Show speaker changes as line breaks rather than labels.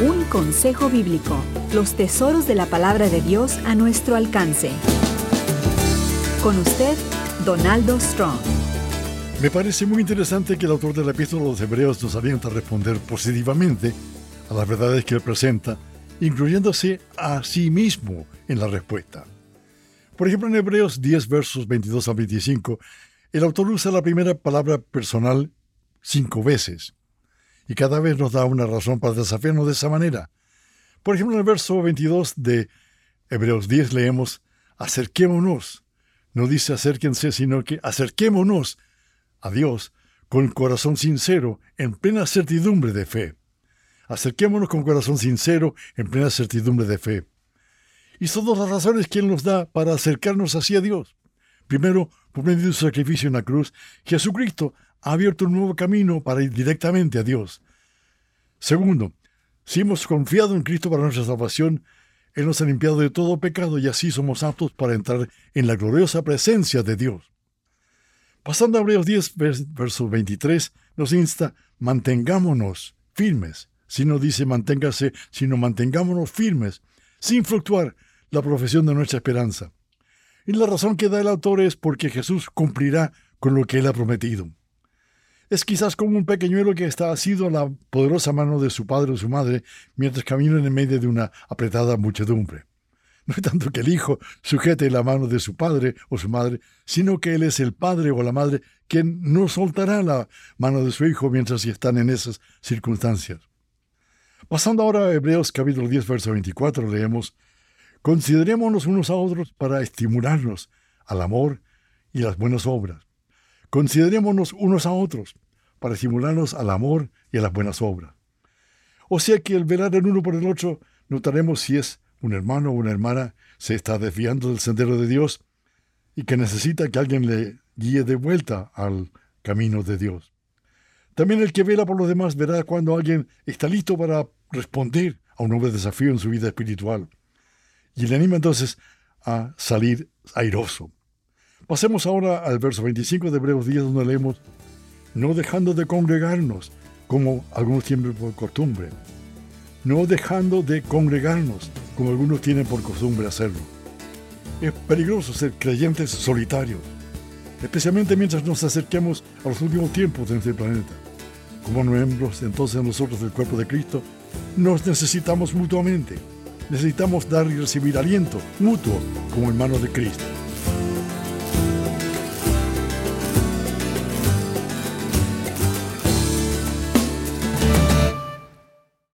Un consejo bíblico, los tesoros de la palabra de Dios a nuestro alcance. Con usted, Donaldo Strong.
Me parece muy interesante que el autor de la Epístola a los Hebreos nos alienta a responder positivamente a las verdades que él presenta, incluyéndose a sí mismo en la respuesta. Por ejemplo, en Hebreos 10, versos 22 al 25, el autor usa la primera palabra personal 5 veces, y cada vez nos da una razón para desafiarnos de esa manera. Por ejemplo, en el verso 22 de Hebreos 10 leemos, acerquémonos. No dice acérquense, sino que acerquémonos a Dios con corazón sincero, en plena certidumbre de fe. Acerquémonos con corazón sincero, en plena certidumbre de fe. Y son dos las razones que Él nos da para acercarnos hacia Dios. Primero, por medio de su sacrificio en la cruz, Jesucristo ha abierto un nuevo camino para ir directamente a Dios. Segundo, si hemos confiado en Cristo para nuestra salvación, Él nos ha limpiado de todo pecado y así somos aptos para entrar en la gloriosa presencia de Dios. Pasando a Hebreos 10, verso 23, nos insta, mantengámonos firmes. Si no dice manténgase, sino mantengámonos firmes, sin fluctuar la profesión de nuestra esperanza. Y la razón que da el autor es porque Jesús cumplirá con lo que Él ha prometido. Es quizás como un pequeñuelo que está asido a la poderosa mano de su padre o su madre mientras camina en medio de una apretada muchedumbre. No es tanto que el hijo sujete la mano de su padre o su madre, sino que él es el padre o la madre quien no soltará la mano de su hijo mientras están en esas circunstancias. Pasando ahora a Hebreos capítulo 10, verso 24, leemos, considerémonos unos a otros para estimularnos al amor y las buenas obras. Considerémonos unos a otros para estimularnos al amor y a las buenas obras. O sea que al velar el uno por el otro, notaremos si es un hermano o una hermana se está desviando del sendero de Dios y que necesita que alguien le guíe de vuelta al camino de Dios. También el que vela por los demás verá cuando alguien está listo para responder a un nuevo desafío en su vida espiritual. Y le anima entonces a salir airoso. Pasemos ahora al verso 25 de Hebreos 10, donde leemos, no dejando de congregarnos, como algunos tienen por costumbre. No dejando de congregarnos, como algunos tienen por costumbre hacerlo. Es peligroso ser creyentes solitarios, especialmente mientras nos acerquemos a los últimos tiempos de este planeta. Como miembros entonces nosotros del cuerpo de Cristo, nos necesitamos mutuamente. Necesitamos dar y recibir aliento mutuo como hermanos de Cristo.